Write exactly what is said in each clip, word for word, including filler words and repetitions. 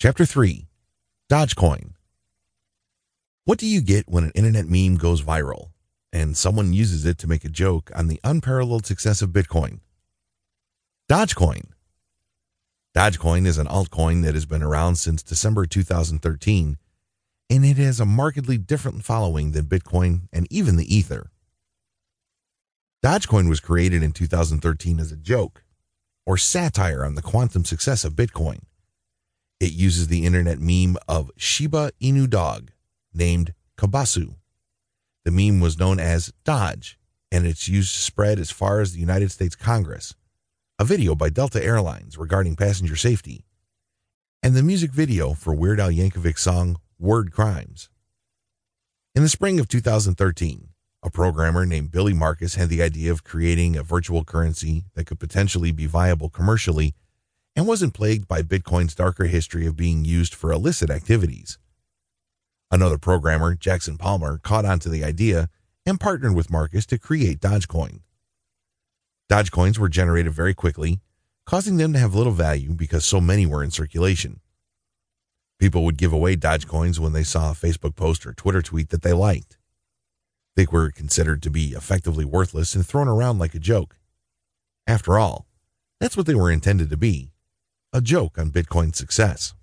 Chapter three. Dogecoin. What do you get when an internet meme goes viral and someone uses it to make a joke on the unparalleled success of Bitcoin? Dogecoin. Dogecoin is an altcoin that has been around since December two thousand thirteen, and it has a markedly different following than Bitcoin and even the Ether. Dogecoin was created in two thousand thirteen as a joke or satire on the quantum success of Bitcoin. It uses the internet meme of Shiba Inu dog named Kabasu. The meme was known as Dodge, and it's used to spread as far as the United States Congress, a video by Delta Airlines regarding passenger safety, and the music video for Weird Al Yankovic's song Word Crimes. In the spring of two thousand thirteen, a programmer named Billy Marcus had the idea of creating a virtual currency that could potentially be viable commercially and wasn't plagued by Bitcoin's darker history of being used for illicit activities. Another programmer, Jackson Palmer, caught on to the idea and partnered with Marcus to create Dogecoin. Dogecoins were generated very quickly, causing them to have little value because so many were in circulation. People would give away Dogecoins when they saw a Facebook post or Twitter tweet that they liked. They were considered to be effectively worthless and thrown around like a joke. After all, that's what they were intended to be, a joke on Bitcoin's success.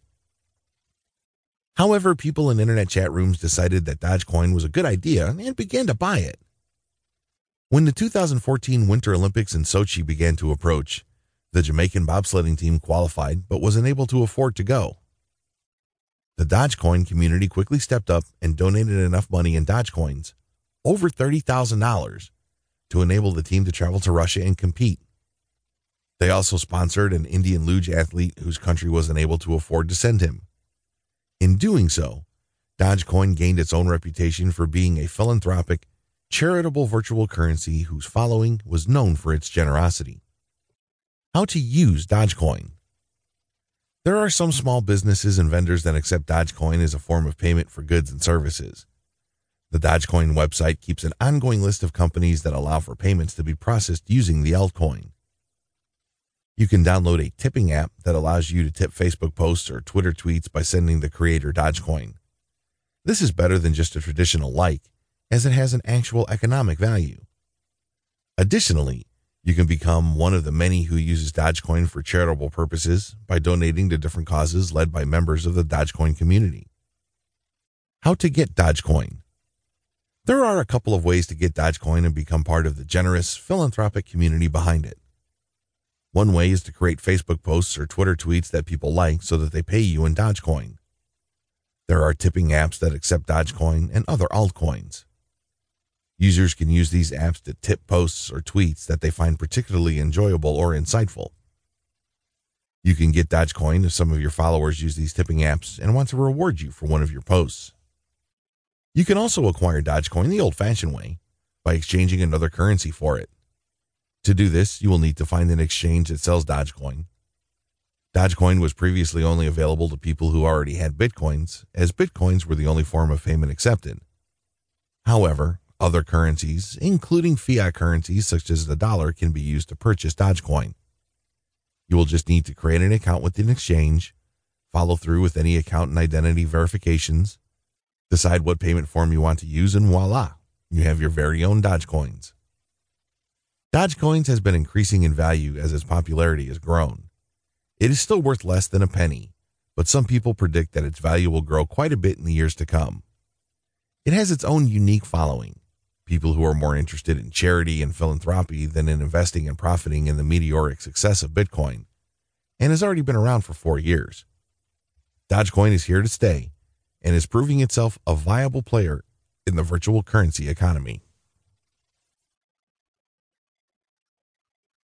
However, people in internet chat rooms decided that Dogecoin was a good idea and began to buy it. When the two thousand fourteen Winter Olympics in Sochi began to approach, the Jamaican bobsledding team qualified but was unable to afford to go. The Dogecoin community quickly stepped up and donated enough money in Dogecoins, over thirty thousand dollars, to enable the team to travel to Russia and compete. They also sponsored an Indian luge athlete whose country was unable to afford to send him. In doing so, Dogecoin gained its own reputation for being a philanthropic, charitable virtual currency whose following was known for its generosity. How to use Dogecoin. There are some small businesses and vendors that accept Dogecoin as a form of payment for goods and services. The Dogecoin website keeps an ongoing list of companies that allow for payments to be processed using the altcoin. You can download a tipping app that allows you to tip Facebook posts or Twitter tweets by sending the creator Dogecoin. This is better than just a traditional like, as it has an actual economic value. Additionally, you can become one of the many who uses Dogecoin for charitable purposes by donating to different causes led by members of the Dogecoin community. How to get Dogecoin. There are a couple of ways to get Dogecoin and become part of the generous, philanthropic community behind it. One way is to create Facebook posts or Twitter tweets that people like so that they pay you in Dogecoin. There are tipping apps that accept Dogecoin and other altcoins. Users can use these apps to tip posts or tweets that they find particularly enjoyable or insightful. You can get Dogecoin if some of your followers use these tipping apps and want to reward you for one of your posts. You can also acquire Dogecoin the old-fashioned way, by exchanging another currency for it. To do this, you will need to find an exchange that sells Dogecoin. Dogecoin was previously only available to people who already had Bitcoins, as Bitcoins were the only form of payment accepted. However, other currencies, including fiat currencies such as the dollar, can be used to purchase Dogecoin. You will just need to create an account with an exchange, follow through with any account and identity verifications, decide what payment form you want to use, and voila, you have your very own Dogecoins. Dogecoins has been increasing in value as its popularity has grown. It is still worth less than a penny, but some people predict that its value will grow quite a bit in the years to come. It has its own unique following, people who are more interested in charity and philanthropy than in investing and profiting in the meteoric success of Bitcoin, and has already been around for four years. Dogecoin is here to stay and is proving itself a viable player in the virtual currency economy.